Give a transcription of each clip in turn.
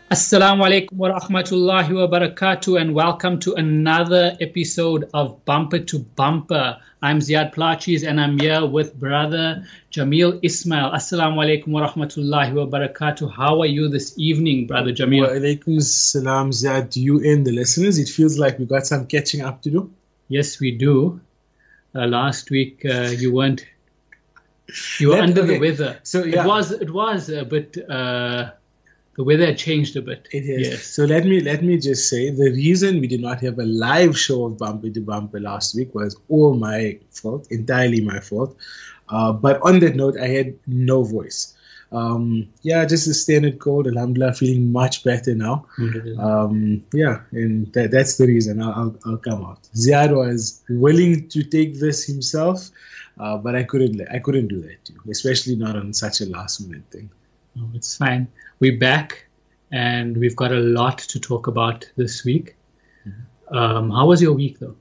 Assalamu alaikum wa rahmatullahi wa barakatuh, and welcome to another episode of Bumper to Bumper. I'm Ziad Plachis and I'm here with brother Jamil Ismail. Assalamu alaikum wa rahmatullahi wa barakatuh. How are you this evening, brother Jamil? Wa alaikum salam, Ziad, to you and the listeners. It feels like we've got some catching up to do. Yes, we do. Last week you were under the weather. So yeah. It was a bit. The weather had changed a bit. It is. Yes. So let me just say the reason we did not have a live show of Bumper to Bumper last week was all my fault, entirely my fault. But on that note, I had no voice. Just a standard cold. Alhamdulillah, feeling much better now. And that's the reason I'll come out. Ziad was willing to take this himself, but I couldn't do that too, especially not on such a last minute thing. Oh, it's fine. We're back, and we've got a lot to talk about this week. Mm-hmm. How was your week, though?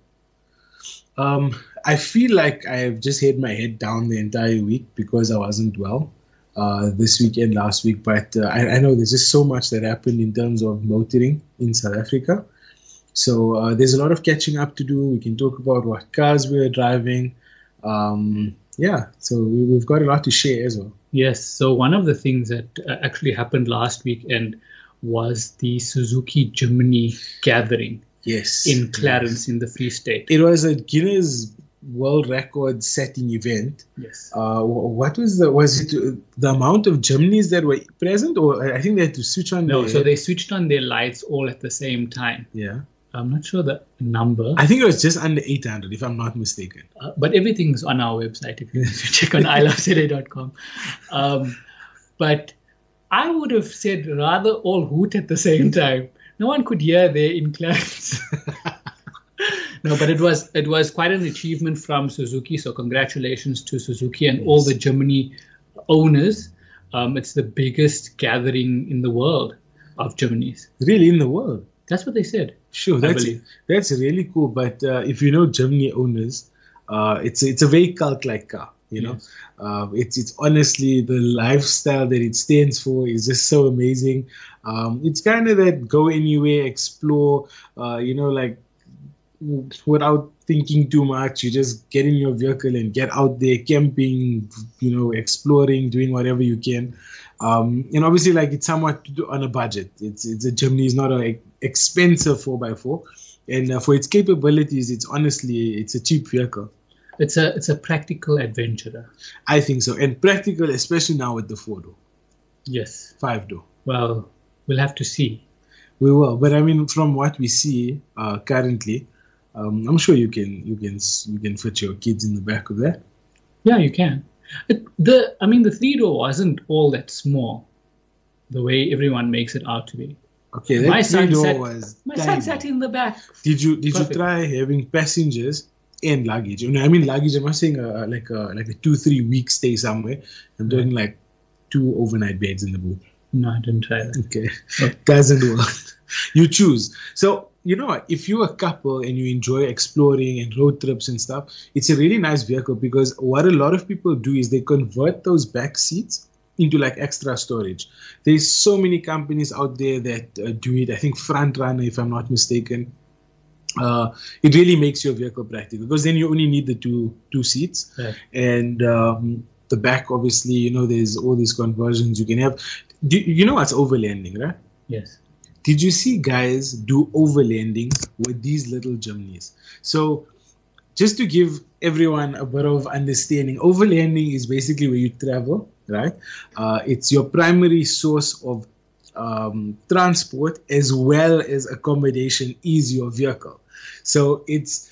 I feel like I've just had my head down the entire week because I wasn't well this week and last week. But I know there's just so much that happened in terms of motoring in South Africa. So there's a lot of catching up to do. We can talk about what cars we're driving. So we've got a lot to share as well. Yes. So one of the things that actually happened last weekend was the Suzuki Jimny gathering. Yes. In Clarence, in the Free State. It was a Guinness World Record setting event. Yes. What was it the amount of Jimnys that were present, or I think they had to switch on? So they switched on their lights all at the same time. Yeah. I'm not sure the number. I think it was just under 800, if I'm not mistaken. But everything's on our website if you check on ilovecity.com. But I would have said rather all hoot at the same time. No one could hear there in Clarence. No, but it was quite an achievement from Suzuki. So congratulations to Suzuki and all the Jimny owners. It's the biggest gathering in the world of Jimnys. Really, in the world? That's what they said. Sure, that's really cool. But if you know Jimny owners, it's a very cult-like car. You know, yes. It's honestly the lifestyle that it stands for is just so amazing. It's kind of that go anywhere, explore. Like without thinking too much, you just get in your vehicle and get out there camping. Exploring, doing whatever you can. And obviously, like it's somewhat on a budget. It's a Jimny, is not an expensive 4x4, and for its capabilities, it's a cheap vehicle. It's a practical adventurer. I think so, and practical, especially now with the 4-door. Yes. 5-door. Well, we'll have to see. We will, but I mean, from what we see currently, I'm sure you can fit your kids in the back of that. Yeah, you can. The 3-door wasn't all that small, the way everyone makes it out to be. Okay, that 3-door was. My son sat in the back. Did you try having passengers and luggage? I mean luggage. I'm not saying like a 2-3 week stay somewhere. I'm talking like 2 overnight beds in the booth. No, I didn't try that. Okay, doesn't work. You choose. So. You know what? If you're a couple and you enjoy exploring and road trips and stuff, it's a really nice vehicle because what a lot of people do is they convert those back seats into like extra storage. There's so many companies out there that do it. I think Front Runner, if I'm not mistaken. It really makes your vehicle practical because then you only need the two seats. Right. And the back, obviously, there's all these conversions you can have. You know what's overlanding, right? Yes. Did you see guys do overlanding with these little Jimnys? So just to give everyone a bit of understanding, overlanding is basically where you travel, right? It's your primary source of transport as well as accommodation is your vehicle. So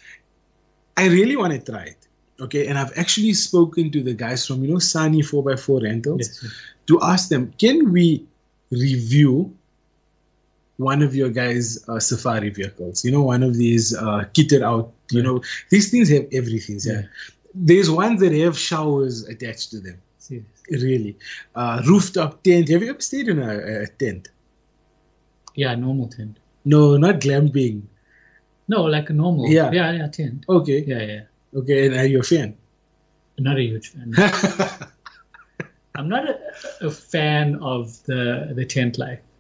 I really want to try it. Okay, and I've actually spoken to the guys from, Sani 4x4 Rentals to ask them, can we review one of your guys' safari vehicles, one of these kitted out, these things have everything. Yeah. There's ones that have showers attached to them. Seriously. Really. Rooftop tent. Have you ever stayed in a tent? Yeah, normal tent. No, not glamping. No, like a normal. Yeah, tent. Okay. Yeah. Okay, and are you a fan? Not a huge fan. I'm not a fan of the tent life.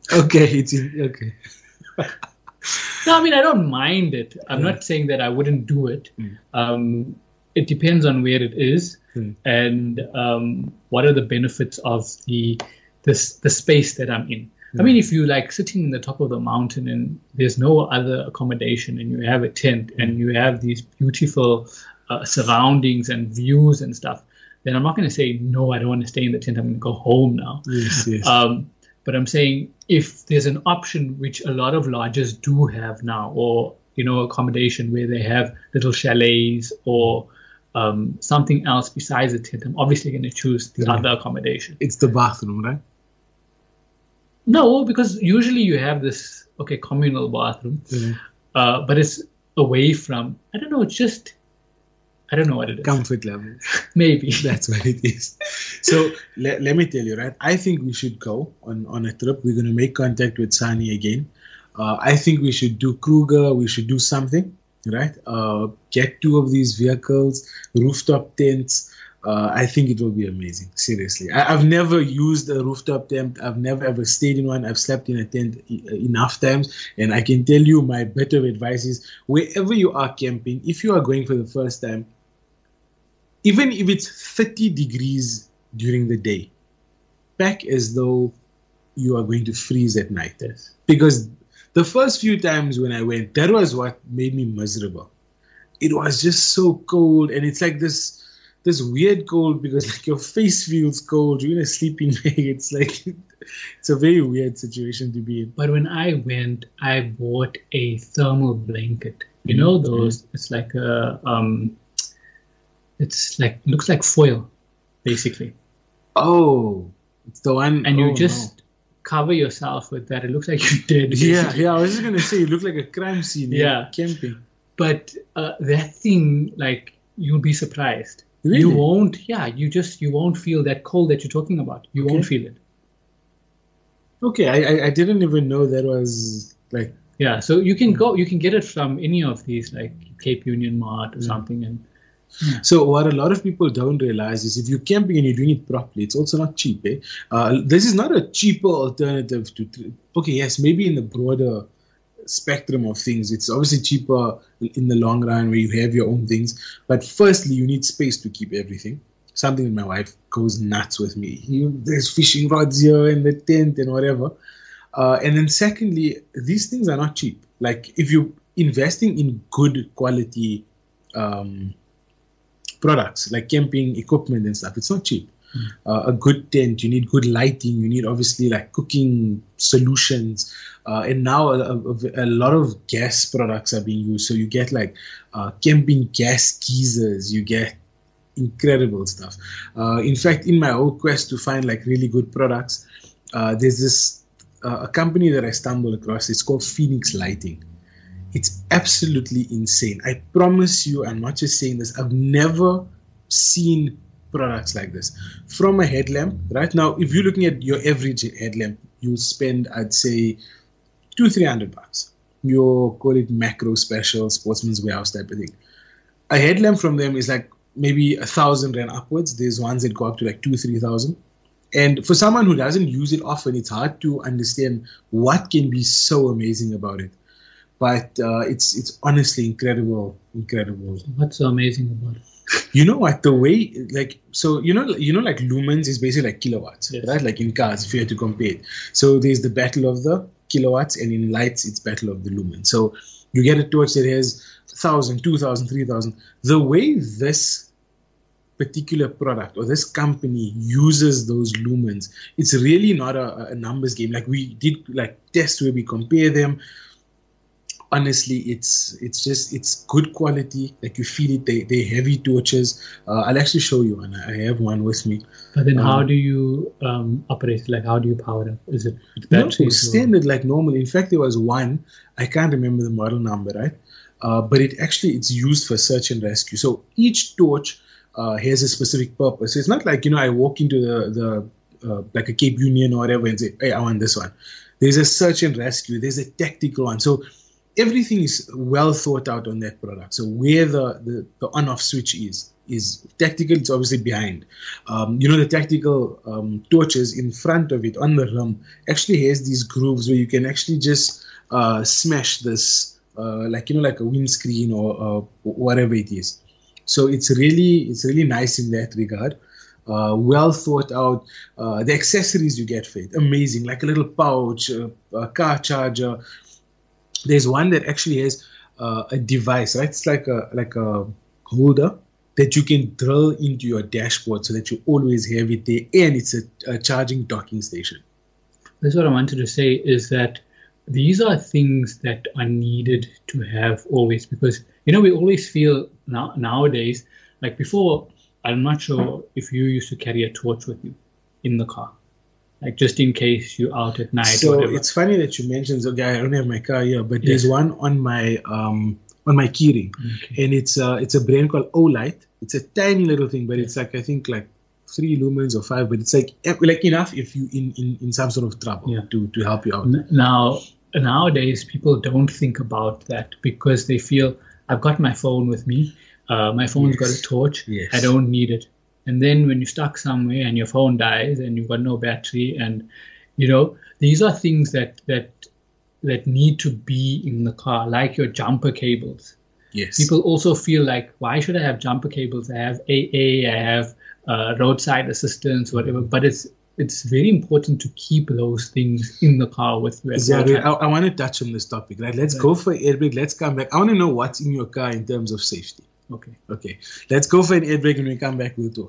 Okay, okay. No, I mean, I don't mind it. I'm not saying that I wouldn't do it. It depends on where it is and what are the benefits of the space that I'm in. I mean, if you like sitting in the top of the mountain and there's no other accommodation and you have a tent and you have these beautiful surroundings and views and stuff, then I'm not going to say, no, I don't want to stay in the tent. I'm going to go home now. Yes, yes. But I'm saying if there's an option, which a lot of lodges do have now, or, accommodation where they have little chalets or something else besides the tent, I'm obviously going to choose the other accommodation. It's the bathroom, right? No, because usually you have this, communal bathroom, but it's away from, I don't know what it is. Comfort level. Maybe. That's what it is. So let me tell you, right? I think we should go on a trip. We're going to make contact with Sani again. I think we should do Kruger. We should do something, right? Get 2 of these vehicles, rooftop tents. I think it will be amazing. Seriously. I've never used a rooftop tent. I've never ever stayed in one. I've slept in a tent enough times. And I can tell you my bit of advice is wherever you are camping, if you are going for the first time, even if it's 30 degrees during the day, pack as though you are going to freeze at night. Yes. Because the first few times when I went, that was what made me miserable. It was just so cold, and it's like this weird cold because like your face feels cold. You're in a sleeping bag. It's like it's a very weird situation to be in. But when I went, I bought a thermal blanket. You know those? It's like a looks like foil, basically. Oh, it's the one. And you just cover yourself with that. It looks like you're dead. Basically. Yeah. I was just gonna say, you look like a crime scene. Yeah, camping. But that thing, like, you'll be surprised. Really? You won't. Yeah, you won't feel that cold that you're talking about. You won't feel it. Okay, I didn't even know that was like. Yeah, so you can get it from any of these, like Cape Union Mart or something, and. Yeah. So what a lot of people don't realize is if you're camping and you're doing it properly, it's also not cheap. This is not a cheaper alternative to. Okay, yes, maybe in the broader spectrum of things, it's obviously cheaper in the long run where you have your own things. But firstly, you need space to keep everything. Something that my wife goes nuts with me. There's fishing rods here in the tent and whatever. And then secondly, these things are not cheap. Like if you're investing in good quality products like camping equipment and stuff, it's not cheap. A good tent, you need good lighting, you need obviously like cooking solutions, and now a lot of gas products are being used. So you get like camping gas geysers, you get incredible stuff. In fact, in my whole quest to find like really good products, there's this a company that I stumbled across. It's called Phoenix Lighting. It's absolutely insane. I promise you, I'm not just saying this, I've never seen products like this. From a headlamp, right now, if you're looking at your average headlamp, you'll spend, I'd say, $200-300. You'll call it macro special, sportsman's warehouse type of thing. A headlamp from them is like maybe 1,000 Rand upwards. There's ones that go up to like 2,000-3,000. And for someone who doesn't use it often, it's hard to understand what can be so amazing about it. But it's honestly incredible. What's so amazing about it? You know what? The way, like, so you know, like lumens is basically like kilowatts, yes. Right? Like in cars, if you had to compare it. So there's the battle of the kilowatts, and in lights, it's battle of the lumens. So you get a torch that has 1,000, 2,000, 3,000. The way this particular product or this company uses those lumens, it's really not a numbers game. Like we did like tests where we compare them. Honestly, it's good quality. Like you feel it. They're heavy torches. I'll actually show you one. I have one with me. But then, how do you operate it? Like, how do you power it up? Is it batteries? Standard, like normal. In fact, there was one. I can't remember the model number, right? But it's used for search and rescue. So each torch has a specific purpose. So it's not like I walk into the like a Cape Union or whatever and say, hey, I want this one. There's a search and rescue. There's a tactical one. So everything is well thought out on that product. So where the on-off switch is tactical. It's obviously behind. The tactical torches in front of it on the rim actually has these grooves where you can actually just smash this, like a windscreen or whatever it is. So it's really nice in that regard. Well thought out. The accessories you get for it, amazing, like a little pouch, a car charger. There's one that actually has a device, right? It's like a holder that you can drill into your dashboard so that you always have it there, and it's a charging docking station. That's what I wanted to say, is that these are things that are needed to have always, because we always feel nowadays, like before, I'm not sure if you used to carry a torch with you in the car, like just in case you're out at night. So or whatever. It's funny that you mentioned, okay, I don't have my car here, but there's one on my keyring, and it's a brand called Olight. It's a tiny little thing, but it's like, I think like 3 lumens or 5, but it's like enough if you in some sort of trouble to help you out. Nowadays, people don't think about that because they feel, I've got my phone with me. My phone's got a torch. Yes. I don't need it. And then when you're stuck somewhere and your phone dies and you've got no battery, and these are things that need to be in the car, like your jumper cables. Yes. People also feel like, why should I have jumper cables? I have AA, I have roadside assistance, whatever. But it's very important to keep those things in the car with you. Exactly. I want to touch on this topic. Right? Let's go for air break. Let's come back. I want to know what's in your car in terms of safety. Okay. Let's go for an air break, and when we come back, we'll talk.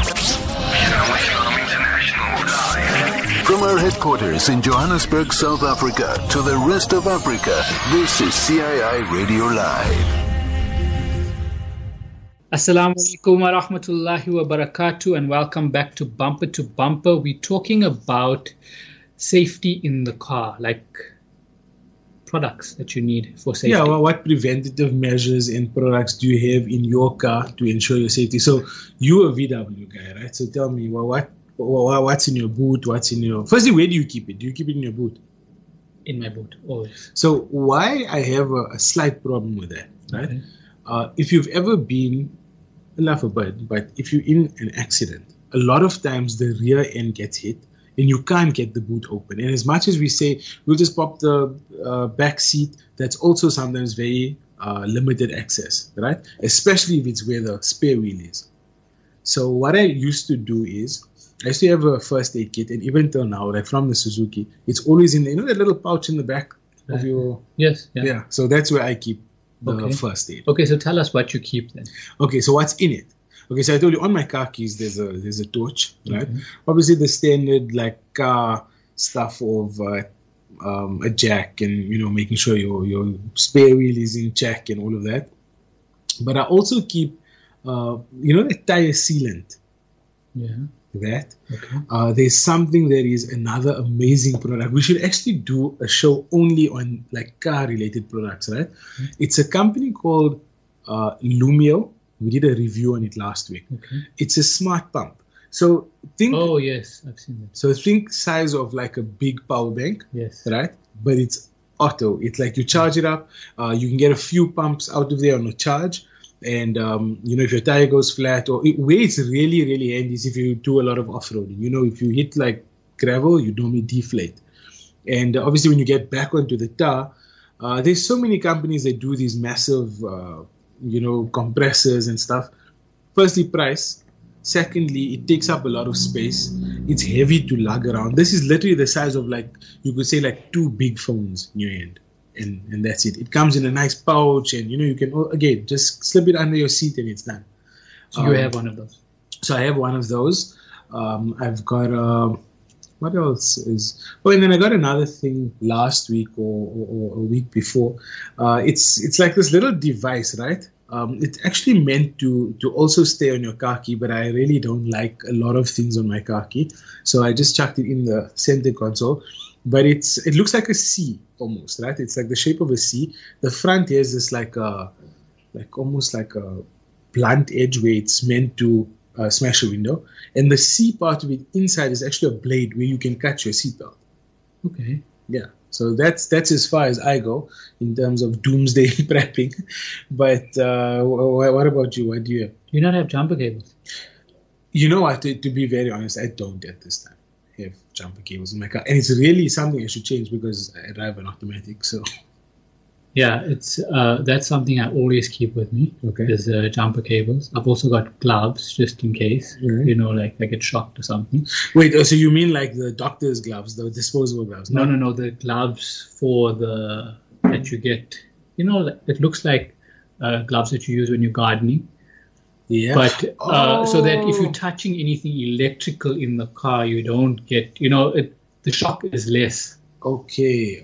From our headquarters in Johannesburg, South Africa, to the rest of Africa, this is CII Radio Live. Assalamu alaikum wa rahmatullahi wa barakatuh, and welcome back to Bumper to Bumper. We're talking about safety in the car, like products that you need for safety. Yeah, well, what preventative measures and products do you have in your car to ensure your safety? So you're a VW guy, right? So tell me, what's in your boot? Firstly, where do you keep it? Do you keep it in your boot? In my boot, always. So why I have a slight problem with that, right? Okay. If you've ever been, laugh a bit, but if you're in an accident, a lot of times the rear end gets hit and you can't get the boot open. And as much as we say, we'll just pop the back seat, that's also sometimes very limited access, right? Especially if it's where the spare wheel is. So what I used to do is, I used to have a first aid kit, and even till now, like from the Suzuki, it's always in that little pouch in the back of your... Yes. Yeah. So that's where I keep the first aid. Okay, so tell us what you keep then. Okay, so what's in it? Okay, so I told you on my car keys there's a torch, right? Obviously the standard like car stuff of a jack and making sure your spare wheel is in check and all of that. But I also keep the tire sealant. Yeah. That. Okay. There's something that is another amazing product. We should actually do a show only on like car related products, right? Mm-hmm. It's a company called Lumio. We did a review on it last week. Okay. It's a smart pump. So think. Oh yes, I've seen that. So think size of like a big power bank. Yes. Right, but it's auto. It's like you charge it up. You can get a few pumps out of there on a charge. And, if your tire goes flat, or where it's really, really handy is if you do a lot of off-roading. If you hit like gravel, you normally deflate. And obviously when you get back onto the tar, there's so many companies that do these massive, compressors and stuff. Firstly, price. Secondly, it takes up a lot of space. It's heavy to lug around. This is literally the size of you could say 2 big phones in your hand. And that's it. It comes in a nice pouch, and you can again just slip it under your seat and it's done. So you have one of those. So I have one of those. I've got what else is? Oh, and then I got another thing last week or a week before. It's like this little device, right? It's actually meant to also stay on your car key, but I really don't like a lot of things on my car key, so I just chucked it in the center console. But it looks like a C almost, right? It's like the shape of a C. The front has this almost like a blunt edge where it's meant to smash a window, and the C part of it inside is actually a blade where you can cut your seatbelt. Okay. Yeah. So that's as far as I go in terms of doomsday prepping. But what about you? What do you have? Do you not have jumper cables? You know what? To be very honest, I don't at this time have jumper cables in my car, and it's really something I should change because I drive an automatic. So yeah, it's that's something I always keep with me. Okay. Is jumper cables. I've also got gloves just in case. Mhm. You know, like I get shocked or something. wait, so you mean like the doctor's gloves, the disposable gloves? No, the gloves for that you get. You know, it looks like gloves that you use when you're gardening. Yeah. But so that if Oh. you're touching anything electrical in the car, you don't get, the shock is less. Okay.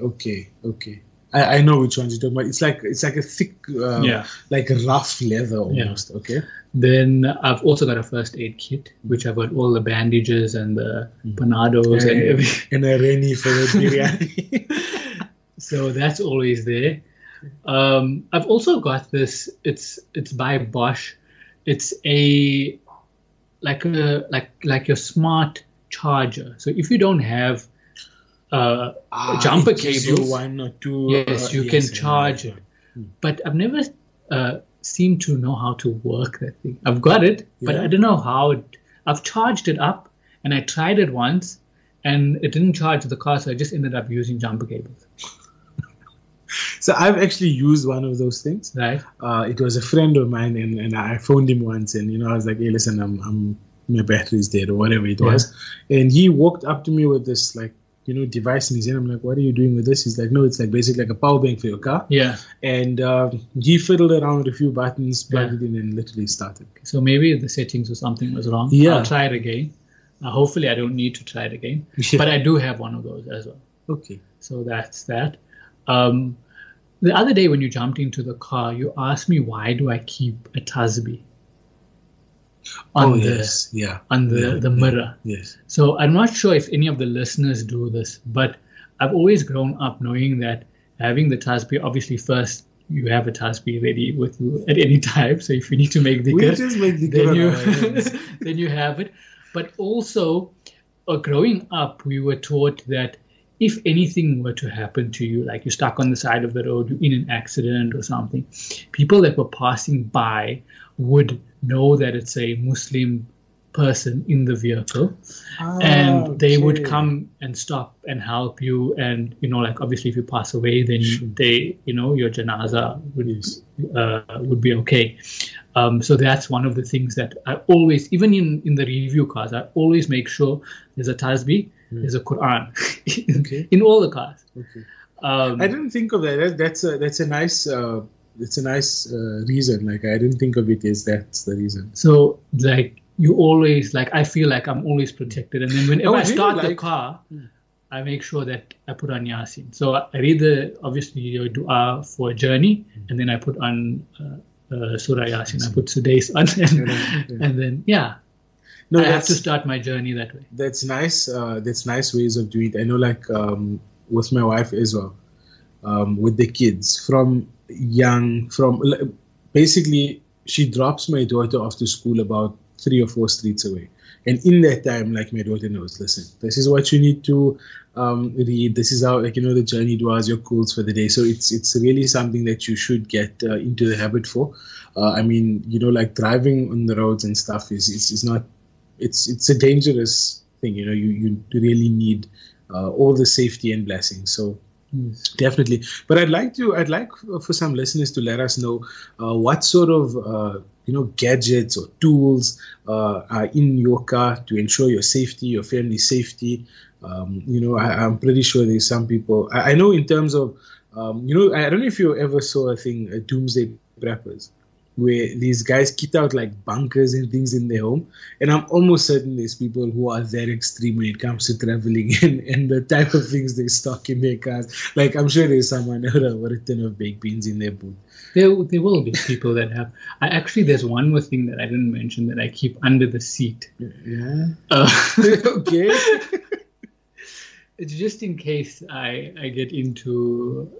I know which ones you're talking about. It's like a thick, like a rough leather almost. Okay. Then I've also got a first aid kit, which I've got all the bandages and the panados and everything. And a Rennie for the biryani. So that's always there. I've also got this. It's by Bosch. It's like your smart charger. So if you don't have jumper it gives you cables, one or two. yes, you can charge it. But I've never seemed to know how to work that thing. I've got it, but Yeah. I don't know how. I've charged it up, and I tried it once, and it didn't charge the car, so I just ended up using jumper cables. So I've actually used one of those things. Right? It was a friend of mine, and I phoned him once, and I was like, "Hey, listen, my battery's dead," or whatever it was, and he walked up to me with this device in his hand. I'm like, "What are you doing with this?" He's like, "No, it's like basically like a power bank for your car." Yeah. And he fiddled around with a few buttons, plugged it in, and literally started. So maybe the settings or something was wrong. Yeah. I'll try it again. Hopefully, I don't need to try it again. Yeah. But I do have one of those as well. Okay. So that's that. The other day when you jumped into the car, you asked me why do I keep a Tasbih on the mirror. Yes. So I'm not sure if any of the listeners do this, but I've always grown up knowing that having the Tasbih, obviously first you have a Tasbih ready with you at any time. So if you need to make We dhikr, just make the then you have it. But also, growing up, we were taught that if anything were to happen to you, like you're stuck on the side of the road, you're in an accident or something, people that were passing by would know that it's a Muslim person in the vehicle, and they would come and stop and help you. And obviously, if you pass away, then your janaza would be okay. So that's one of the things that I always, even in the review cars, I always make sure there's a Tasbih, there's a Quran in all the cars. Okay. I I didn't think of that. That's a nice reason. Like I didn't think of it as that's the reason. So you always I feel like I'm always protected, and then whenever I start the car, I make sure that I put on Yasin. So I read obviously your dua for a journey, and then I put on Surah Yasin. I put Sudais on, and then I have to start my journey that way. That's nice. That's nice ways of doing it. I know, with my wife as well, with the kids basically she drops my daughter off to school about 3 or 4 streets away, and in that time, my daughter knows. Listen, this is what you need to read. This is how the journey duas, your quls for the day. So it's really something that you should get into the habit for. Driving on the roads and stuff is not. It's a dangerous thing. You really need all the safety and blessings. So definitely. But I'd like for some listeners to let us know what sort of gadgets or tools are in your car to ensure your safety, your family's safety. I'm pretty sure there's some people. I know in terms of I don't know if you ever saw a thing, Doomsday Preppers, where these guys kit out bunkers and things in their home. And I'm almost certain there's people who are that extreme when it comes to traveling and the type of things they stock in their cars. I'm sure there's someone with a tin of baked beans in their boot. There will be people that have. There's one more thing that I didn't mention that I keep under the seat. Yeah. Okay. It's just in case I get into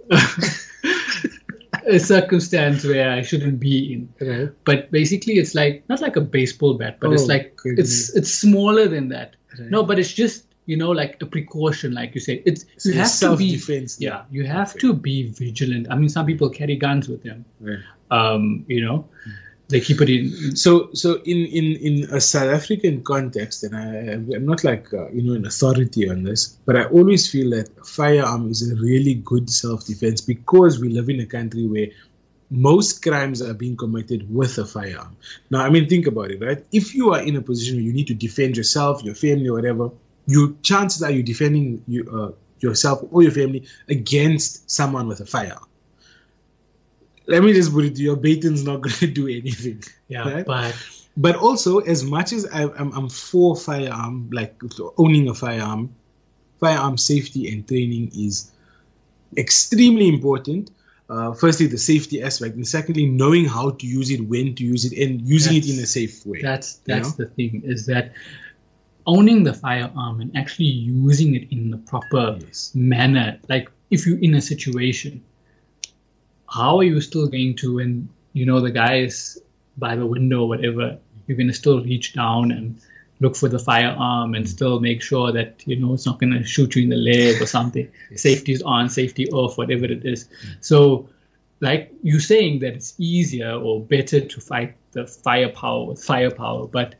a circumstance where I shouldn't be in. Right. But basically, it's not like a baseball bat, but it's goodness. it's smaller than that. Right. No, but it's just like a precaution, like you said. You have to be self-defense. Yeah, you have to be vigilant. I mean, some people carry guns with them. Right. They keep it in. So in a South African context, and I'm not like an authority on this, but I always feel that a firearm is a really good self-defense because we live in a country where most crimes are being committed with a firearm. Now, I mean, think about it, right? If you are in a position where you need to defend yourself, your family, or whatever, chances are you're defending yourself or your family against someone with a firearm. Let me just put it to you, your baton's not going to do anything. Yeah, right? But also, as much as I'm for firearm, like owning a firearm safety and training is extremely important. Firstly, the safety aspect, and secondly, knowing how to use it, when to use it, and using it in a safe way. That's the thing, is that owning the firearm and actually using it in the proper manner. Like if you're in a situation, how are you still going to, when the guy is by the window or whatever, you're going to still reach down and look for the firearm and still make sure that it's not going to shoot you in the leg or something. Safety is on, safety off, whatever it is. So like you're saying that it's easier or better to fight the firepower with firepower, but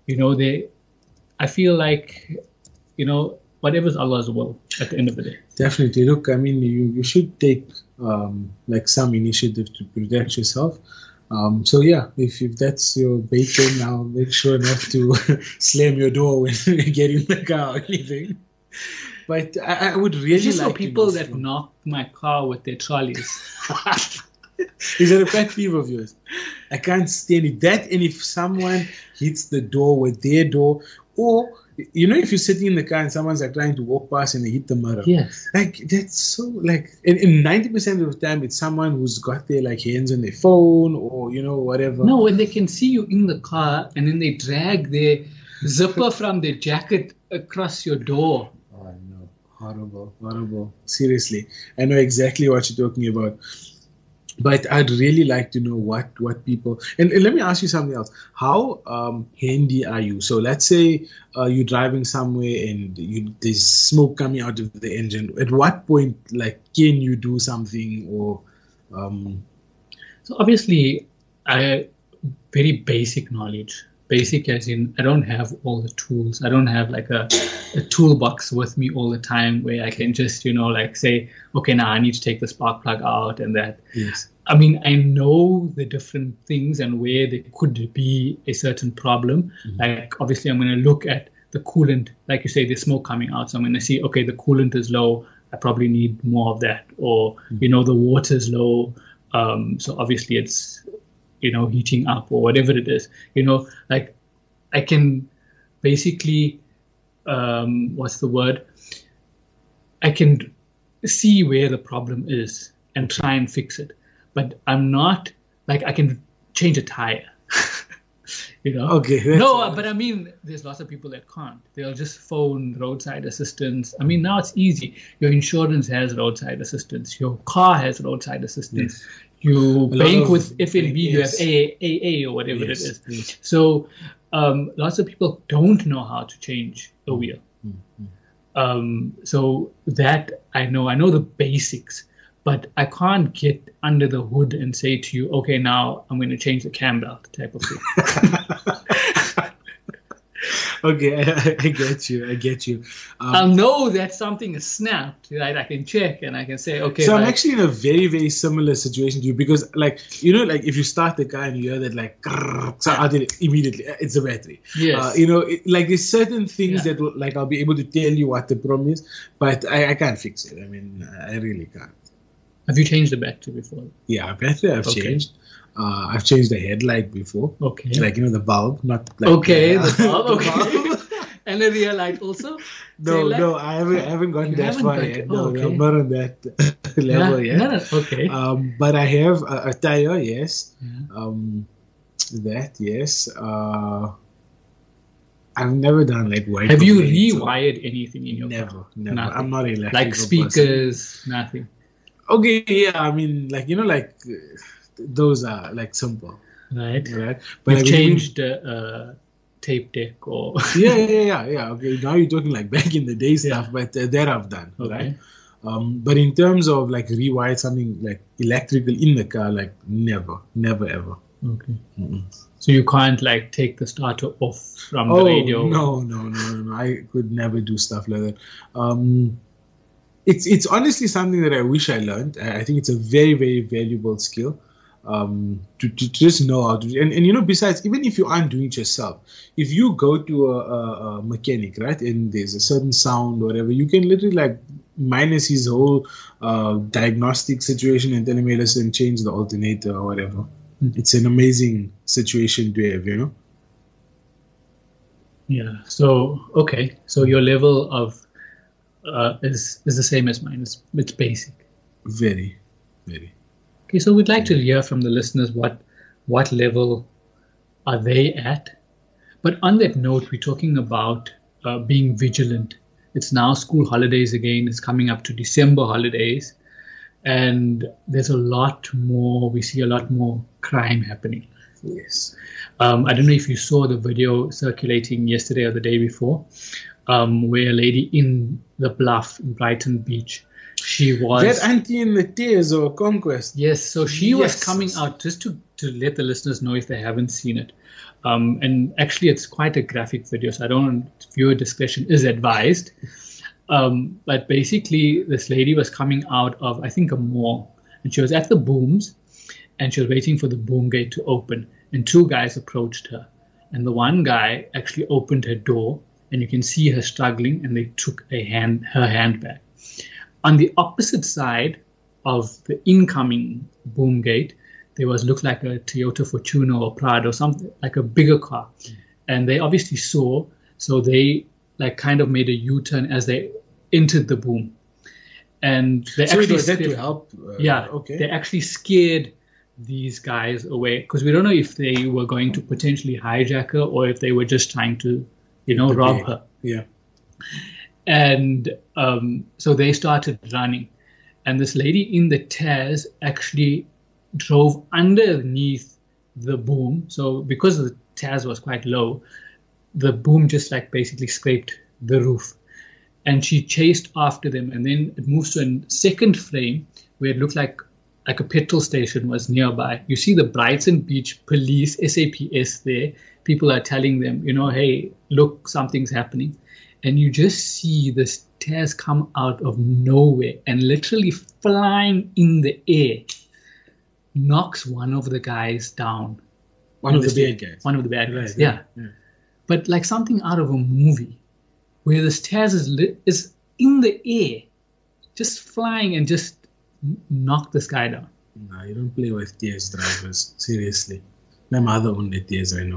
I feel like whatever's Allah's will at the end of the day. Definitely. Look, I mean, you should take like some initiative to protect yourself. So yeah, if that's your baton, now make sure not to slam your door when you get in the car or anything. But I would really just like for people that knock my car with their trolleys. Is that a pet peeve of yours? I can't stand it. That, and if someone hits the door with their door, or if you're sitting in the car and someone's like trying to walk past and they hit the mirror. Yes. Like that's so like, and 90% of the time it's someone who's got their like hands on their phone or whatever. No, when they can see you in the car and then they drag their zipper from their jacket across your door. Oh no, horrible. Seriously, I know exactly what you're talking about. But I'd really like to know what people... And let me ask you something else. How handy are you? So let's say you're driving somewhere and there's smoke coming out of the engine. At what point, like, can you do something or... So obviously, very basic knowledge. Basic as in, I don't have all the tools. I don't have like a toolbox with me all the time where I can just, say, okay, now I need to take the spark plug out and that. Yes. I mean, I know the different things and where there could be a certain problem. Mm-hmm. Like, obviously, I'm going to look at the coolant. Like you say, there's smoke coming out. So I'm going to see, okay, the coolant is low. I probably need more of that. Or, the water's low. So obviously it's... heating up or whatever it is, like I can basically, what's the word? I can see where the problem is and try and fix it. But I'm not like I can change a tire, Okay. No, but I mean, there's lots of people that can't. They'll just phone roadside assistance. I mean, now it's easy. Your insurance has roadside assistance. Your car has roadside assistance. Yes. You bank with FNB, you have AA or whatever it is. Yes. So lots of people don't know how to change a wheel. So that I know the basics, but I can't get under the hood and say to you, okay, now I'm going to change the cam belt type of thing. Okay, I get you. I'll know that something is snapped, right? I can check and I can say, okay. So I'm actually in a very, very similar situation to you because, like, if you start the car and you hear that, like, so immediately, it's the battery. Yes. Like there's certain things that, like, I'll be able to tell you what the problem is, but I can't fix it. I mean, I really can't. Have you changed the battery before? Yeah, battery I've changed. I've changed the headlight before. Okay. Like, the bulb, not like... Okay, the bulb, okay. And the rear light also? No, I haven't gotten that far yet. No, I'm not on that level yet. No, okay. But I have a tire, yes. Yeah. That, yes. I've never done like white. Have you rewired anything in your car? Never. Nothing. I'm not electrical. Like speakers, person. Nothing. Okay, yeah. I mean, like, those are like simple. Right. But you've changed tape deck or yeah. Okay, now you're talking like back in the day stuff, but that I've done, right? But in terms of like rewire something like electrical in the car, like never ever. Okay. So you can't like take the starter off from the radio? No. I could never do stuff like that. It's honestly something that I wish I learned. I think it's a very, very valuable skill. To just know how to do. And besides, even if you aren't doing it yourself, if you go to a mechanic, right, and there's a certain sound or whatever, you can literally like minus his whole diagnostic situation and tell him, hey, listen, change the alternator or whatever. It's an amazing situation to have, Yeah. So, okay. So your level of is the same as mine. It's basic. Very, very. Okay. So we'd like to hear from the listeners what level are they at. But on that note, we're talking about being vigilant. It's now school holidays again. It's coming up to December holidays. And there's a lot more, we see a lot more crime happening. Yes. I don't know if you saw the video circulating yesterday or the day before, where a lady in the Bluff in Brighton Beach, she was... That auntie in the tears or Conquest. Yes, so she was coming out, just to let the listeners know if they haven't seen it. And actually it's quite a graphic video, so I don't, viewer discretion is advised. But basically, this lady was coming out of, I think, a mall, and she was at the booms, and she was waiting for the boom gate to open, and two guys approached her, and the one guy actually opened her door, and you can see her struggling, and they took her handbag. On the opposite side of the incoming boom gate, there looked like a Toyota Fortuner or Prado or something, like a bigger car, and they obviously saw, so they like kind of made a U-turn as they entered the boom, and they actually to help. Okay. They actually scared these guys away because we don't know if they were going to potentially hijack her or if they were just trying to, rob her. Yeah. And so they started running, and this lady in the Taz actually drove underneath the boom. So because the Taz was quite low, the boom just like basically scraped the roof, and she chased after them, and then it moves to a second frame where it looked like a petrol station was nearby. You see the Brighton Beach police, SAPS there. People are telling them, hey, look, something's happening. And you just see this Taz come out of nowhere and literally flying in the air, knocks one of the guys down. One of the bad guys. One of the bad guys, yeah. But like something out of a movie where this Taz is in the air, just flying and just knock this guy down. No, you don't play with Taz drivers. Seriously. My mother owned a Taz, I know.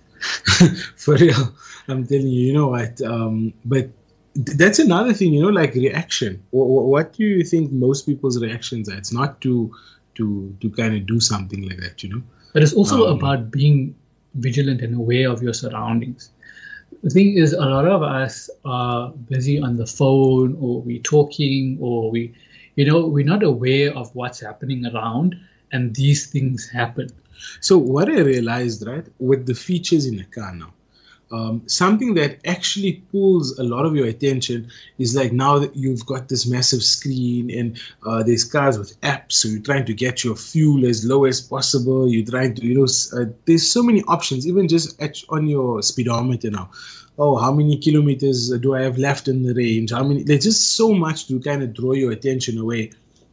For real. I'm telling you, you know what? But that's another thing, like reaction. What do you think most people's reactions are? It's not to kind of do something like that, But it's also about being vigilant and aware of your surroundings. The thing is, a lot of us are busy on the phone, or we're talking, or we're not aware of what's happening around, and these things happen. So what I realized, right, with the features in the car now, something that actually pulls a lot of your attention is like now that you've got this massive screen and there's cars with apps, so you're trying to get your fuel as low as possible. You're trying to, there's so many options, even just on your speedometer now. Oh, how many kilometers do I have left in the range? There's just so much to kind of draw your attention away.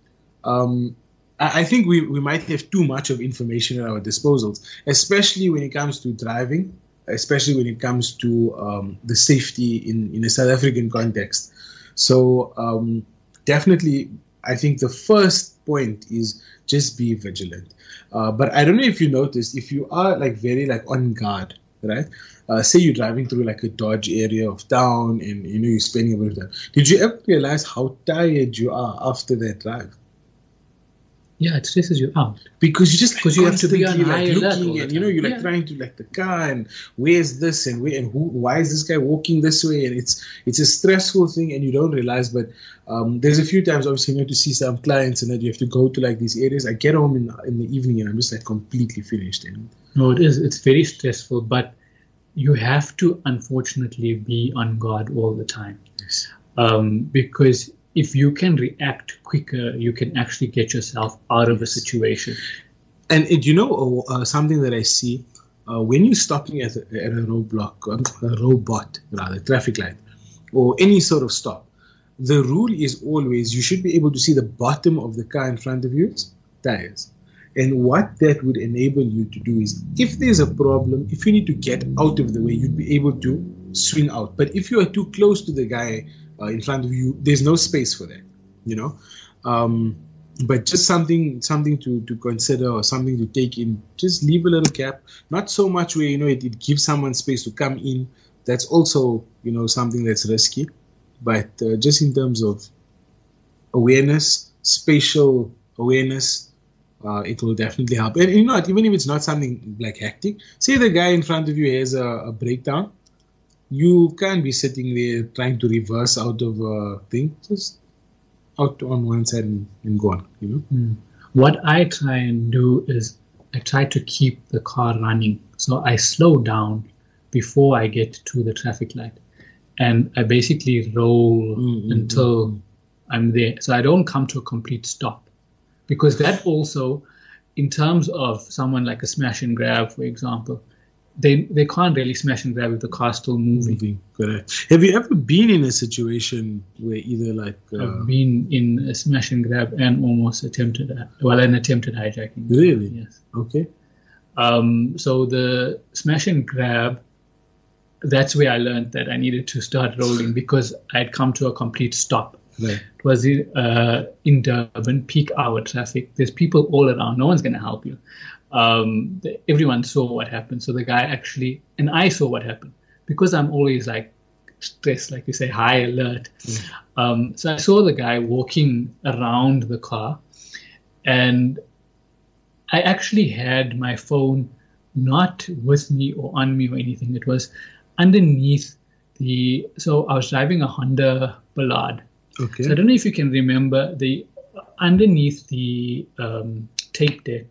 I think we might have too much of information at our disposals, especially when it comes to driving, especially when it comes to the safety in a South African context. So definitely, I think the first point is just be vigilant. But I don't know if you noticed, if you are like very like on guard, right? Say you're driving through like a dodgy area of town and you're spending a bit of time. Did you ever realize how tired you are after that drive? Yeah, it stresses you out because you just you have to be on high alert looking and you're like trying to like the car and where's this and where and who, why is this guy walking this way, and it's a stressful thing and you don't realize. But there's a few times obviously to see some clients and that you have to go to like these areas. I get home in the evening and I'm just like completely finished. No, it is. It's very stressful, but you have to unfortunately be on guard all the time. Yes. Because if you can react quicker, you can actually get yourself out of a situation. And something that I see, when you're stopping at a roadblock, a robot, rather, traffic light, or any sort of stop, the rule is always you should be able to see the bottom of the car in front of you's tires. And what that would enable you to do is, if there's a problem, if you need to get out of the way, you'd be able to swing out. But if you are too close to the guy in front of you, there's no space for that, But just something to consider, or something to take in. Just leave a little gap. Not so much where it gives someone space to come in. That's also something that's risky. But just in terms of awareness, spatial awareness, it will definitely help. And even if it's not something like hectic, say the guy in front of you has a breakdown, you can't be sitting there trying to reverse out of a thing. Just out on one side and go on, What I try and do is I try to keep the car running. So I slow down before I get to the traffic light. And I basically roll until I'm there. So I don't come to a complete stop. Because that also, in terms of someone like a smash and grab, for example, they can't really smash and grab if the car's still moving. Correct. Have you ever been in a situation where either I've been in a smash and grab and almost an attempted hijacking. Really? Yes. Okay. So the smash and grab, that's where I learned that I needed to start rolling because I'd come to a complete stop. Right. It was in Durban, peak hour traffic. There's people all around. No one's going to help you. Everyone saw what happened. So the guy actually, and I saw what happened because I'm always stressed, like you say, high alert. So I saw the guy walking around the car, and I actually had my phone not with me or on me or anything. It was underneath so I was driving a Honda Ballade. Okay. So I don't know if you can remember underneath the tape deck.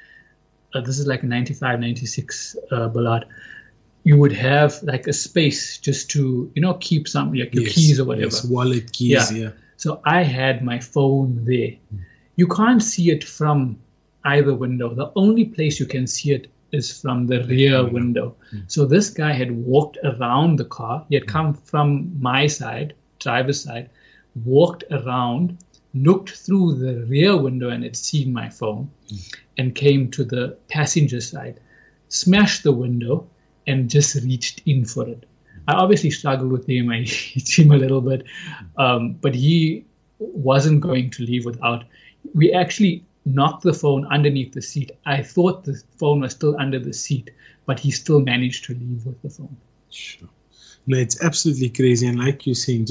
This is like a 95, 96 Ballade. You would have like a space just to, keep some, like your keys or whatever. Yes, wallet keys, yeah. So I had my phone there. You can't see it from either window. The only place you can see it is from the rear window. So this guy had walked around the car. He had come from my side, driver's side, walked around, looked through the rear window and had seen my phone and came to the passenger side, smashed the window and just reached in for it. I obviously struggled with him. I hit him a little bit, but he wasn't going to leave without. We actually knocked the phone underneath the seat. I thought the phone was still under the seat, but he still managed to leave with the phone. Sure. No, it's absolutely crazy. And like you're saying,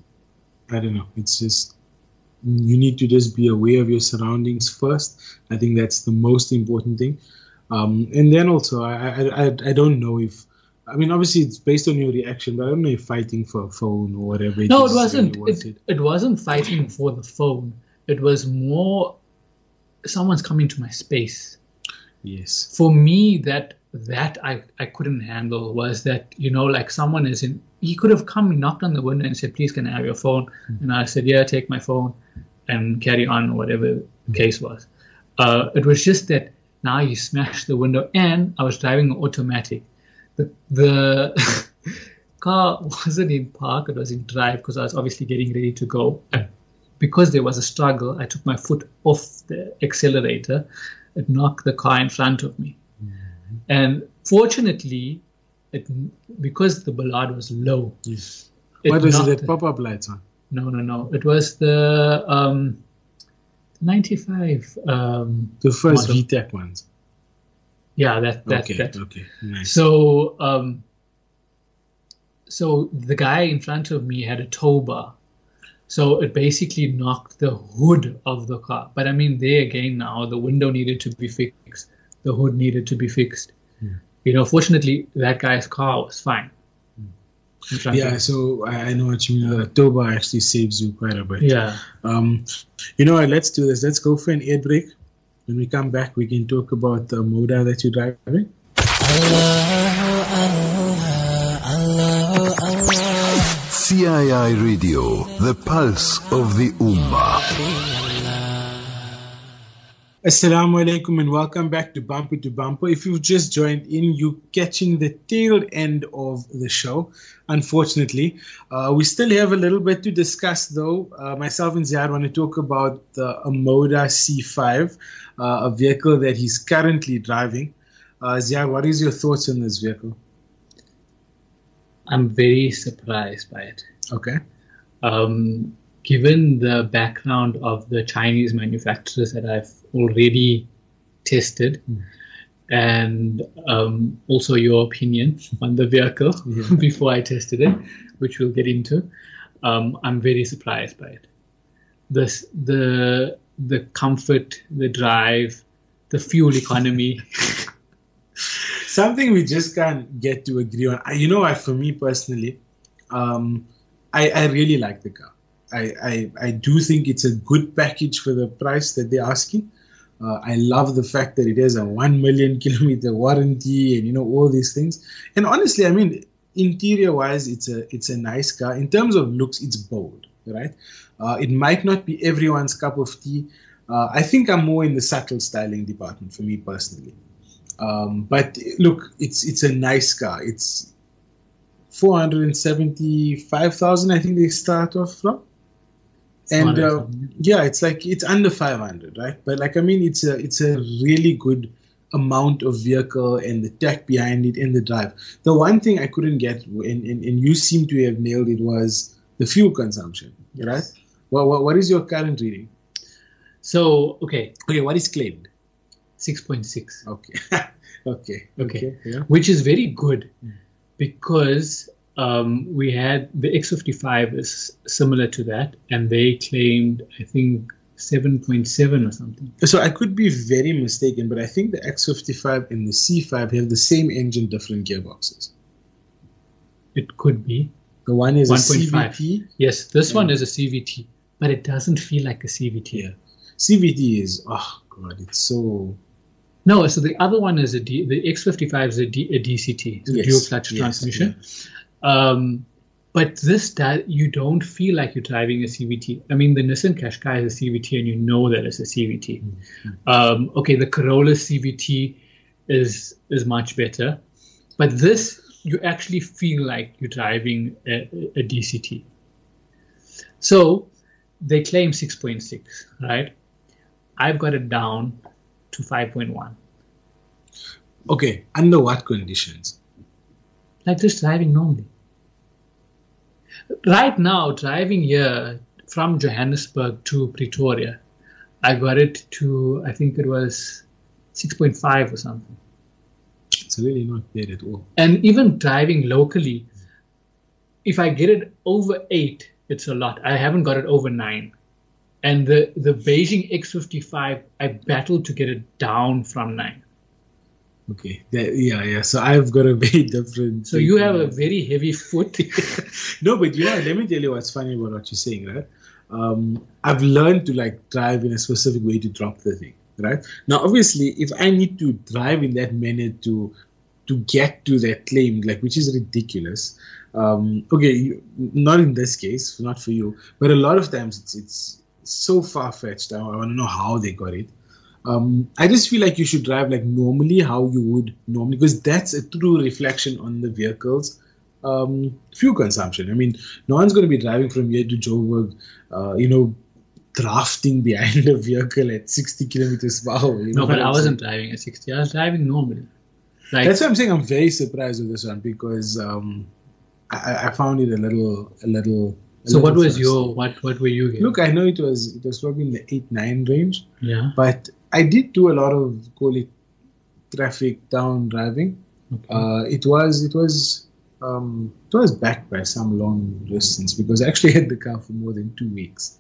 I don't know. It's just, you need to just be aware of your surroundings first. I think that's the most important thing. And then also, I don't know if, obviously it's based on your reaction, but I don't know if fighting for a phone or whatever. No, it wasn't. It wasn't fighting for the phone. It was more someone's coming to my space. Yes. For me, that I couldn't handle was that, like someone is in, he could have come and knocked on the window and said, please, can I have your phone? And I said, yeah, take my phone and carry on, whatever the case was. It was just that now he smashed the window and I was driving an automatic. The car wasn't in park, it was in drive because I was obviously getting ready to go. And because there was a struggle, I took my foot off the accelerator. It knocked the car in front of me. And fortunately, because the Ballade was low. Yes. What was it? Pop-up lights on? No. It was the 95. The first VTEC ones. Yeah, that. Okay, nice. So, so the guy in front of me had a tow bar. So it basically knocked the hood of the car. But there again now, the window needed to be fixed. The hood needed to be fixed. Fortunately, that guy's car was fine. Yeah, so I know what you mean. Tow bar actually saves you quite a bit. Yeah. You know what, let's do this. Let's go for an air break. When we come back, we can talk about the Moda that you're driving. CII Radio, the pulse of the Ummah. Assalamu alaikum and welcome back to Bumper to Bumper. If you've just joined in, you're catching the tail end of the show, unfortunately. We still have a little bit to discuss though. Myself and Ziad want to talk about the Amoda C5, a vehicle that he's currently driving. Ziad, what is your thoughts on this vehicle? I'm very surprised by it. Okay. Given the background of the Chinese manufacturers that I've already tested, and also your opinion on the vehicle before I tested it, which we'll get into, I'm very surprised by it. The comfort, the drive, the fuel economy. Something we just can't get to agree on. You know, for me personally, I really like the car. I do think it's a good package for the price that they're asking. I love the fact that it has a 1 million kilometer warranty and, you know, all these things. And honestly, I mean, interior wise, it's a nice car. In terms of looks, it's bold, right? It might not be everyone's cup of tea. I think I'm more in the subtle styling department for me personally. But look, it's a nice car. It's 475,000, I think they start off from. And it's under 500, right? But like, I mean, it's a really good amount of vehicle and the tech behind it and the drive. The one thing I couldn't get, and you seem to have nailed it, was the fuel consumption, right? What is your current reading? So, okay, what is claimed? 6.6. Okay. Yeah. Which is very good because we had the X55 is similar to that, and they claimed, I think, 7.7 or something. So I could be very mistaken, but I think the X55 and the C5 have the same engine, different gearboxes. It could be. The one is 1.5. a CVT. Yes, this one is a CVT, but it doesn't feel like a CVT. Yeah. CVT is, oh God, it's so... No, so the other one is the X55 is a DCT, so dual clutch transmission. Yeah. But this, you don't feel like you're driving a CVT. I mean, the Nissan Qashqai is a CVT, and you know that it's a CVT. Okay, the Corolla CVT is much better, but this, you actually feel like you're driving a DCT. So they claim 6.6, right? I've got it down to 5.1. Okay, under what conditions? Like just driving normally. Right now, driving here from Johannesburg to Pretoria, I got it to, I think it was 6.5 or something. It's really not bad at all. And even driving locally, if I get it over 8, it's a lot. I haven't got it over 9. And the Beijing X55, I battled to get it down from 9. Okay. Yeah. So I've got a very different... So you have a very heavy foot. No, but let me tell you what's funny about what you're saying, right? I've learned to like drive in a specific way to drop the thing, right? Now, obviously, if I need to drive in that manner to get to that claim, like, which is ridiculous. Not in this case, not for you, but a lot of times it's so far-fetched. I want to know how they got it. I just feel like you should drive like normally, how you would normally, because that's a true reflection on the vehicle's fuel consumption. I mean, no one's going to be driving from here to Joburg, drafting behind a vehicle at 60 kilometers per hour. No, but I wasn't driving at 60. I was driving normally. Like, that's why I'm saying I'm very surprised with this one, because I found it a little. So what was what were you getting? Look, I know it was probably in the 8-9 range. Yeah. But I did do a lot of, call it, traffic down driving. Okay. It was backed by some long distance, because I actually had the car for more than 2 weeks.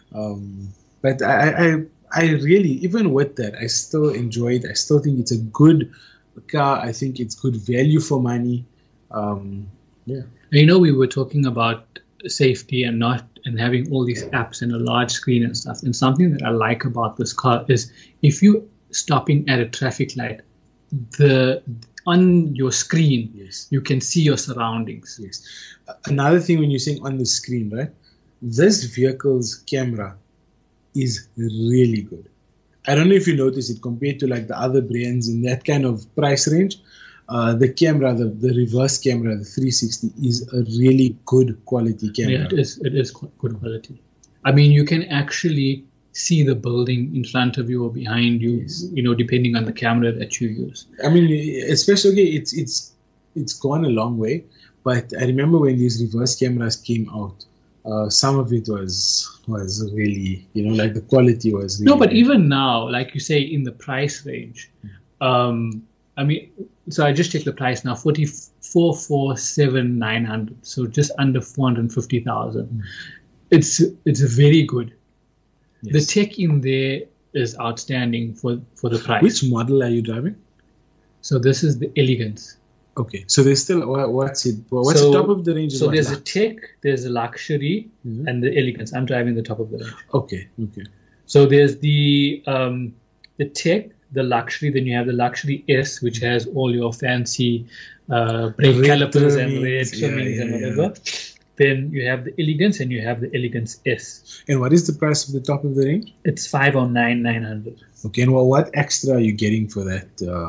But I really, even with that, I still enjoy it. I still think it's a good car. I think it's good value for money. Yeah. You know, we were talking about safety and having all these apps and a large screen and stuff. And something that I like about this car is if you're stopping at a traffic light, on your screen, yes, you can see your surroundings. Yes. another thing when you're saying on the screen, right? This vehicle's camera is really good. I don't know if you notice it compared to like the other brands in that kind of price range. The camera, the reverse camera, the 360 is a really good quality camera. Yeah, it is good quality. I mean, you can actually see the building in front of you or behind you, Yes. depending on the camera that you use. I mean, especially it's gone a long way. But I remember when these reverse cameras came out, some of it was really, like the quality was really No, but good. even now, like you say, in the price range, I mean, so I just checked the price now, 44,447,900, so just under 450,000. It's very good. Yes. The tech in there is outstanding for the price. Which model are you driving? So this is the Elegance. Okay, so there's still what's it? What's So- the top of the range? So and there's a what? tech, there's a luxury, Mhm. and the Elegance. I'm driving the top of the range. Okay. So there's the tech, the luxury, then you have the luxury S, which has all your fancy brake Red calipers and trimmings, red trimmings yeah, and yeah. whatever. Then you have the Elegance and you have the Elegance S. And what is the price of the top of the range? It's 509,900. Okay, and what extra are you getting for that?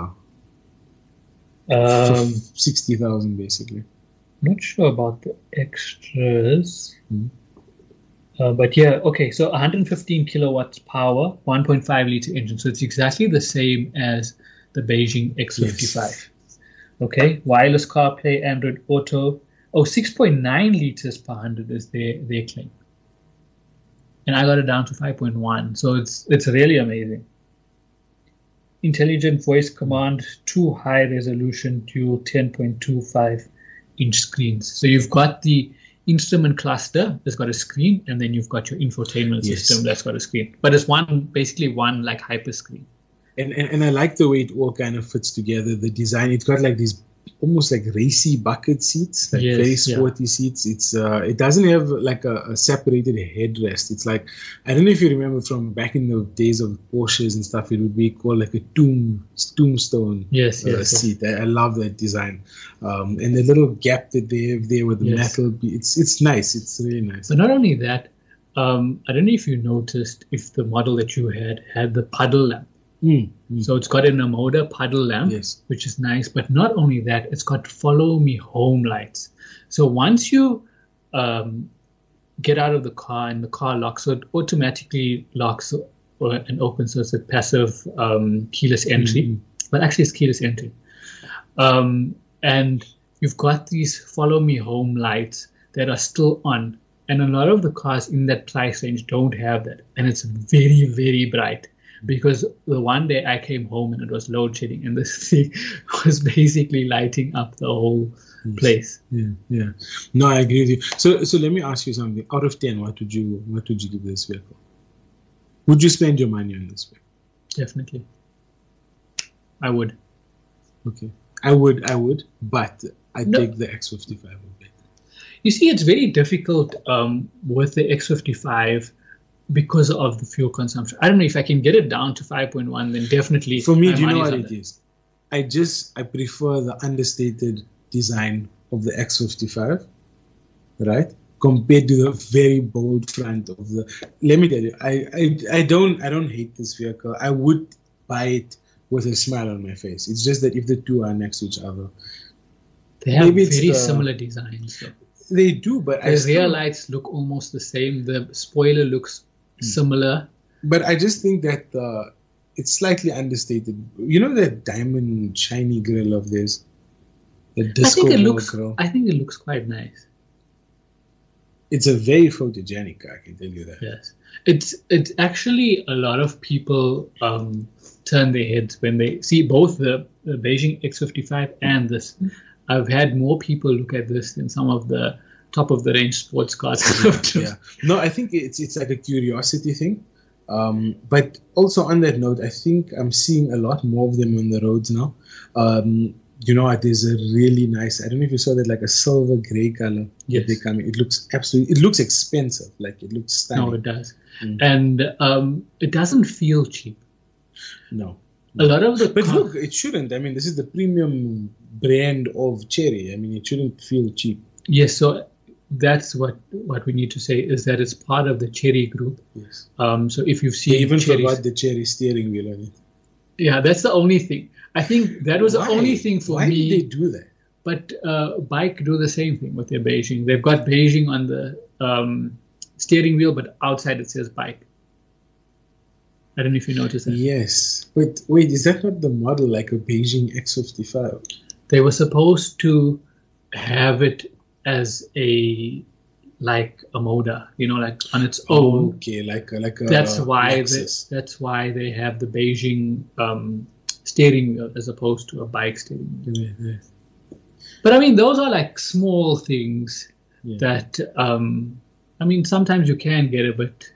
60,000 basically. Not sure about the extras. Hmm. But yeah, okay, so 115 kilowatts power, 1.5 liter engine. So it's exactly the same as the Beijing X55. Yes. Okay, wireless CarPlay, Android Auto. Oh, 6.9 liters per 100 is their claim. And I got it down to 5.1. So it's really amazing. Intelligent voice command, 2 high resolution dual 10.25 inch screens. So you've got the instrument cluster that's got a screen, and then you've got your infotainment Yes. system that's got a screen. But it's basically one like hyper screen. And I like the way it all kind of fits together. The design, it's got like these almost like racy bucket seats, like Yes, very yeah. sporty seats. It's it doesn't have like a separated headrest. It's like, I don't know if you remember from back in the days of Porsches and stuff, it would be called like a tombstone Yes, yes. seat. I love that design. And the little gap that they have there with the Yes. metal, it's nice. It's really nice. But not only that, I don't know if you noticed if the model that you had the puddle lamp. So it's got an Omoda puddle lamp, Yes. which is nice. But not only that, it's got follow me home lights. So once you get out of the car and the car locks, so it automatically locks and opens. So it's a passive keyless entry. But actually it's keyless entry. And you've got these follow me home lights that are still on. And a lot of the cars in that price range don't have that. And it's very, very bright. Because the one day I came home and it was load shedding, and this thing was basically lighting up the whole place. Yeah. No, I agree with you. So let me ask you something. Out of 10, what would you give this vehicle? Would you spend your money on this vehicle? Definitely. I would. Okay. I would, but I No. take the X55 over it. You see, it's very difficult with the X55 because of the fuel consumption. I don't know if I can get it down to 5.1, then definitely. For me, my do you know money's what on it that. is? I prefer the understated design of the X55, right? Compared to the very bold front of the. Let me tell you, I don't hate this vehicle. I would buy it with a smile on my face. It's just that if the two are next to each other, They have maybe it's very the- similar designs. So. they do. But I The still, rear lights look almost the same. The spoiler looks similar. But I just think that it's slightly understated. You know that diamond shiny grill of theirs, the disco I think ball it grill. looks quite nice. It's a very photogenic car, I can tell you that. Yes, it's actually a lot of people turn their heads when they see both the Beijing X55 and this. I've had more people look at this than some of the top of the range sports cars. Yeah. No, I think it's like a curiosity thing. But also on that note, I think I'm seeing a lot more of them on the roads now. You know what? There's a really nice. I don't know if you saw that, like a silver gray color. Yes. That they coming. It looks absolutely. It looks expensive. Like it looks stunning. No, it does, and it doesn't feel cheap. No. A lot of the But look, it shouldn't. I mean, this is the premium brand of Cherry. I mean, it shouldn't feel cheap. Yes, so that's what we need to say, is that it's part of the Chery group. Yes. So if you've seen They even Chery's- forgot the Chery steering wheel on it. Yeah, that's the only thing. I think that was Why? the only thing for Why me. did they do that? But Bike do the same thing with their Beijing. They've got Beijing on the steering wheel, but outside it says Bike. I don't know if you noticed that. Yes. But wait, is that not the model like a Beijing X55? They were supposed to have it as a Moda, like on its own. Okay, like a That's why Lexus. that's why they have the Beijing steering wheel as opposed to a Bike steering wheel. Yeah. But I mean, those are like small things Yeah. that sometimes you can get a bit,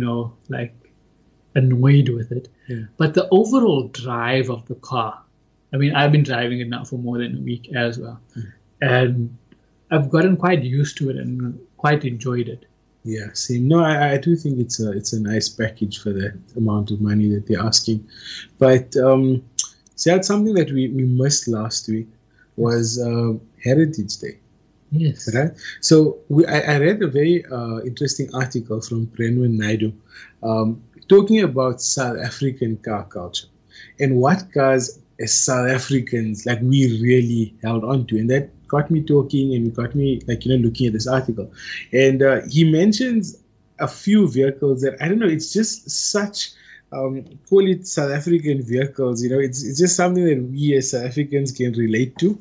annoyed with it. Yeah. But the overall drive of the car, I've been driving it now for more than a week as well, and I've gotten quite used to it and quite enjoyed it. Yeah, same. No, I do think it's a nice package for the amount of money that they're asking. But that's something that we missed last week was Heritage Day. Yes. Right. So I read a very interesting article from Brenwan Naidu talking about South African car culture and what cars as South Africans we really held on to, and that got me talking and got me looking at this article. And he mentions a few vehicles that I don't know. It's just such call it South African vehicles. It's just something that we as South Africans can relate to.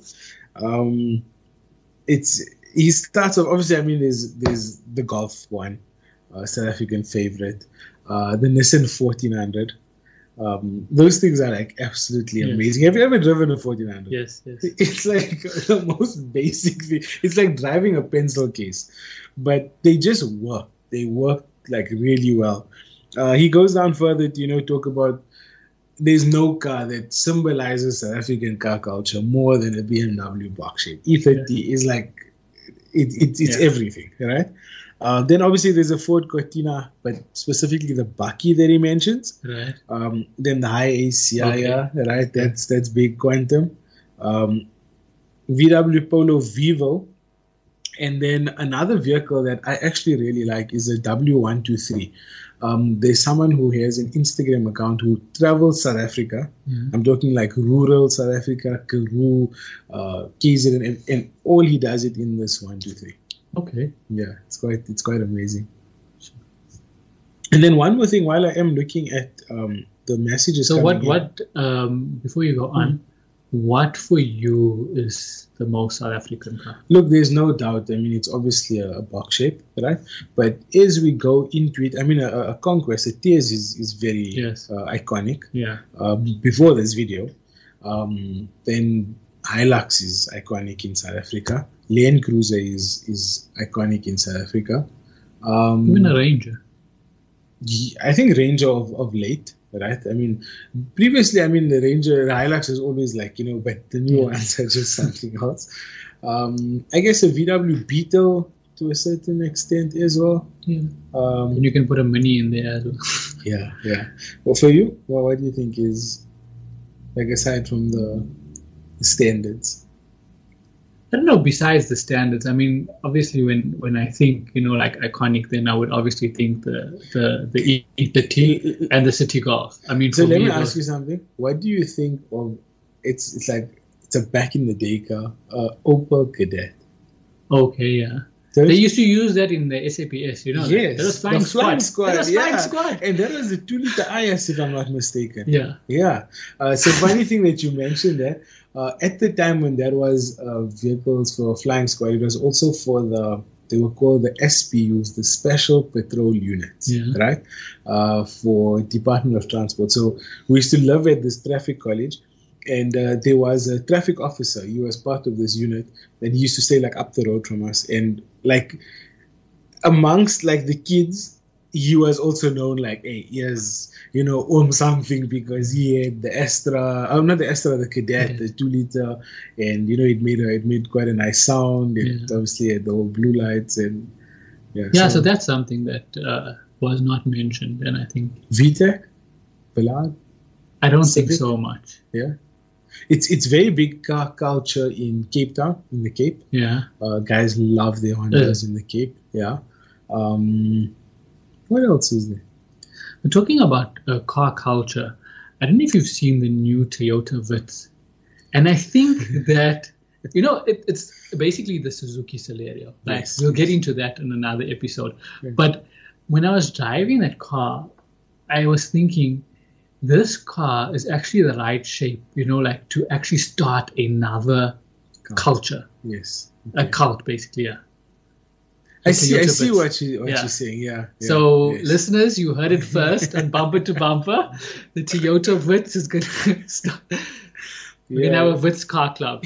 He starts off, obviously, there's the Golf one, South African favorite, the Nissan 1400. Those things are absolutely amazing. Have you ever driven a 1400? Yes. It's like the most basic thing. It's like driving a pencil case, but they just work. They work really well. He goes down further to talk about there's no car that symbolizes South African car culture more than a BMW box shape. E30 is it's everything, right? Then obviously there's a Ford Cortina, but specifically the Bakkie that he mentions. Right. Then the High Ace Sierra, right? That's big Quantum. VW Polo Vivo. And then another vehicle that I actually really like is a W123. There's someone who has an Instagram account who travels South Africa. Mm-hmm. I'm talking rural South Africa, Karoo, KZN, and all he does it in this 123. Okay. Yeah, it's quite amazing. And then one more thing, while I am looking at the messages. So what before you go on, what for you is the most South African car? Look, there's no doubt. It's obviously a box shape, right? But as we go into it, a Conquest, a TS is very iconic. Yeah. Before this video, then Hilux is iconic in South Africa. Land Cruiser is iconic in South Africa. Even a Ranger. I think Ranger of late, right? Previously, the Ranger, the Hilux is always but the new ones are just something else. I guess a VW Beetle to a certain extent as well. Yeah. And you can put a Mini in there as well. Yeah. Well, for you, what do you think is, aside from the standards? I don't know, besides the standards. Obviously when I think, iconic, then I would obviously think the E30 and the City Golf. So let me ask you something. What do you think of, it's a back in the day car, Opel Kadett? Okay, yeah. They used to use that in the SAPS, Yes. That was Flying Squad. That was Flying Squad. And that was the 2-liter IS, if I'm not mistaken. Yeah. Yeah. So funny thing that you mentioned that, at the time when that was vehicles for Flying Squad, it was also for they were called the SPUs, the Special Patrol Units, right? For Department of Transport. So we used to live at this traffic college, and there was a traffic officer. He was part of this unit, and he used to stay up the road from us. And amongst the kids, he was also known hey, he has something, because he had the Astra, not the Astra, the Kadett, the 2-liter, and it made quite a nice sound. It obviously had the whole blue lights and so that's something that was not mentioned, and I think VTEC, Ballard. I don't think so much. Yeah. It's very big car culture in Cape Town, in the Cape. Yeah. Guys love their Hondas in the Cape. Yeah. What else is there? We're talking about car culture. I don't know if you've seen the new Toyota Vitz. And I think that, it's basically the Suzuki Celerio. Like, Yes. we'll get into that in another episode. Yeah. But when I was driving that car, I was thinking, this car is actually the right shape, like to actually start another culture. Yes. A cult, basically, yeah. I see Toyota what Vitz. you're saying. Yeah. So, Yes. listeners, you heard it first on Bumper to Bumper. The Toyota Vitz is going to start. We're going to have a Vitz car club.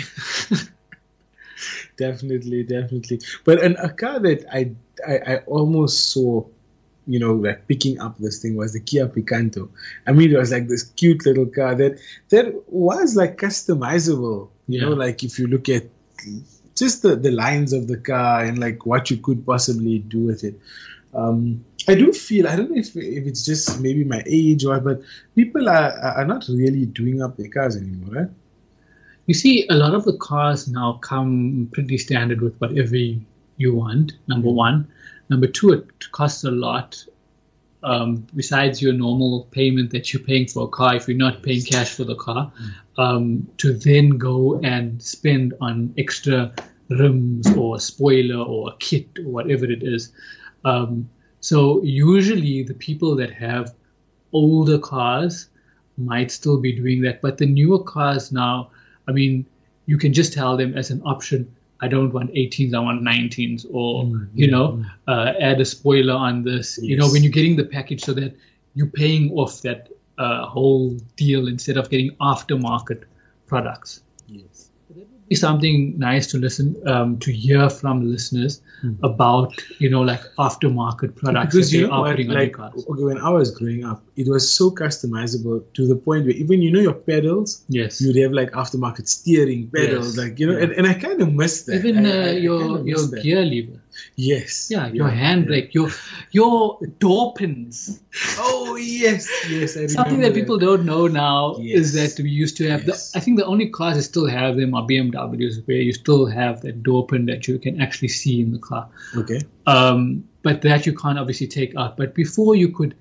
Definitely. But a car that I almost saw, like picking up this thing was the Kia Picanto. I mean, it was like this cute little car that was like customizable. Yeah. Like if you look at just the lines of the car and like what you could possibly do with it. I do feel, I don't know if it's just maybe my age or, but people are not really doing up their cars anymore, right? You see, a lot of the cars now come pretty standard with whatever you want, number one. Number two, it costs a lot. Besides your normal payment that you're paying for a car, if you're not paying cash for the car, to then go and spend on extra rims or a spoiler or a kit or whatever it is. So usually the people that have older cars might still be doing that. But the newer cars now, I mean, you can just tell them as an option, I don't want 18s, I want 19s, or, add a spoiler on this, Yes. when you're getting the package so that you're paying off that whole deal instead of getting aftermarket products. Yes. It's something nice to listen, to hear from listeners about, like aftermarket products Because that you they know are what, putting on like, their cars. okay, when I was growing up, it was so customizable to the point where even, your pedals, Yes. you'd have like aftermarket steering pedals, Yes. like, and I kind of miss that. Even I your kinda miss that. gear lever. Yes. Yeah, your handbrake, your door pins. Oh, yes. I Something remember that people don't know now is Yes. that we used to have, Yes. I think the only cars that still have them are BMWs, where you still have that door pin that you can actually see in the car. Okay. But that you can't obviously take out. But before you could,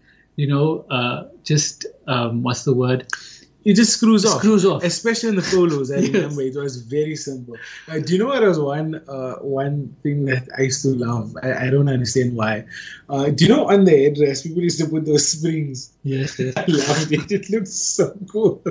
what's the word? It just screws off. Screws off. Especially in the polos, I Yes. remember it was very simple. Do you know what was one thing that I used to love? I don't understand why. Do you know on the headrest, people used to put those springs? Yes. I loved it. It looked so cool.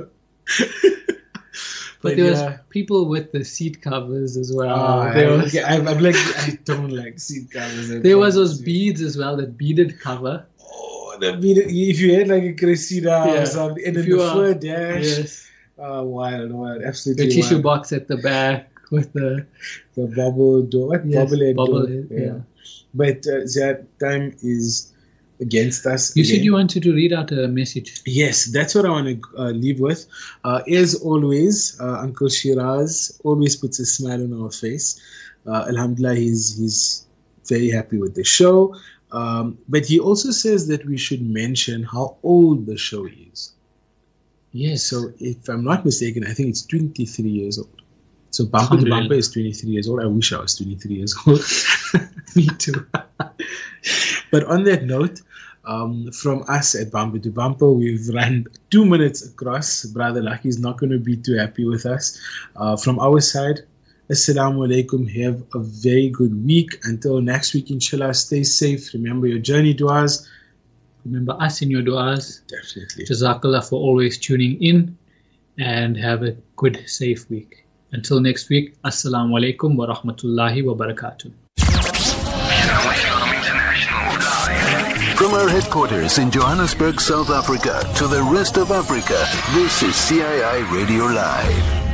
But there was people with the seat covers as well. I'm like, I don't like seat covers. There was those beads as well, that beaded cover. Oh, if you had like a Cressida or something, and If then you the are- fur dash. Yes. Wild, absolutely The tissue wild. box at the back with the The bubble door, Yes, bubble head door. head, yeah. But that time is against us. You again. said you wanted to read out a message. Yes, that's what I want to leave with. As always, Uncle Shiraz always puts a smile on our face. Alhamdulillah, he's very happy with the show. But he also says that we should mention how old the show is. Yes. So if I'm not mistaken, I think it's 23 years old. So Bumper to Bumper is 23 years old. I wish I was 23 years old. Me too. But on that note, from us at Bumper to Bumper, we've run 2 minutes across. Brother Lucky is not going to be too happy with us. From our side, Assalamu alaikum. Have a very good week. Until next week, inshallah, stay safe. Remember your journey du'as. Remember us in your du'as. Definitely. Jazakallah for always tuning in, and have a good, safe week. Until next week, Assalamu alaikum wa rahmatullahi wa barakatuh. From our headquarters in Johannesburg, South Africa, to the rest of Africa, this is CII Radio Live.